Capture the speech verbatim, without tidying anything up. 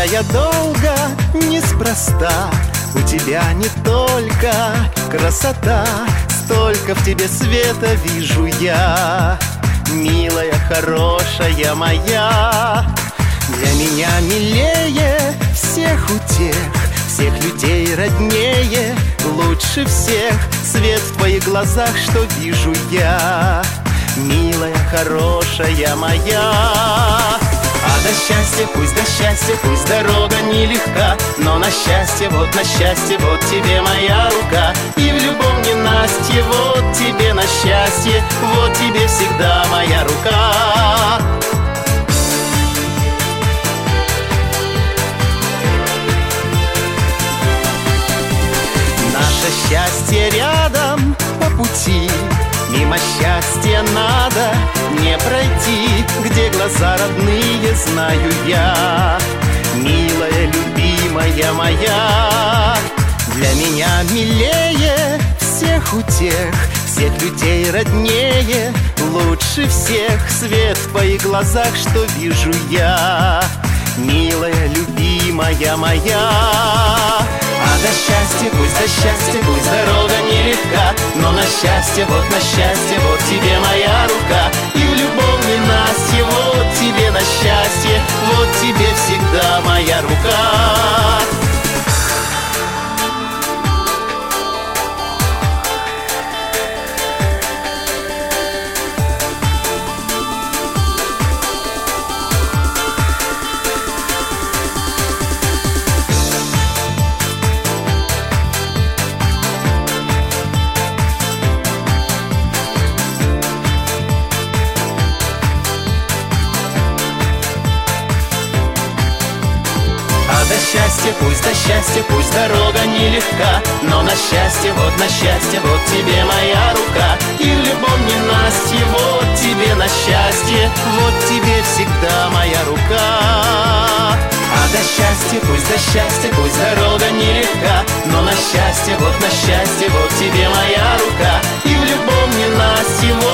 я долго, неспроста. У тебя не только красота, столько в тебе света вижу я. Милая, хорошая моя, для меня милее всех утех, всех людей роднее, лучше всех свет в твоих глазах, что вижу я. Милая, хорошая моя. А до счастья, пусть до счастья, пусть дорога нелегка, но на счастье, вот на счастье, вот тебе моя рука. И в любом ненастье, вот тебе на счастье, вот тебе всегда моя рука. Наше счастье рядом по пути, мимо счастья надо не пройти, где глаза родные знаю я. Милая, любимая моя, для меня милее всех утех, всех людей роднее, лучше всех свет в твоих глазах, что вижу я. Милая, любимая моя. А до счастья, пусть до счастья, пусть дорога нелегка, но на счастье, вот на счастье, вот тебе моя рука. И в любом ненастье, вот тебе на счастье, вот тебе всегда моя рука. До счастья, пусть до счастья, пусть дорога нелегка, но на счастье, вот на счастье, вот тебе моя рука. И в любом ненастье, вот тебе на счастье, вот тебе всегда моя рука. А до счастья, пусть до счастья, пусть дорога нелегка, но на счастье, вот на счастье, вот тебе моя рука. И в любом ненастье,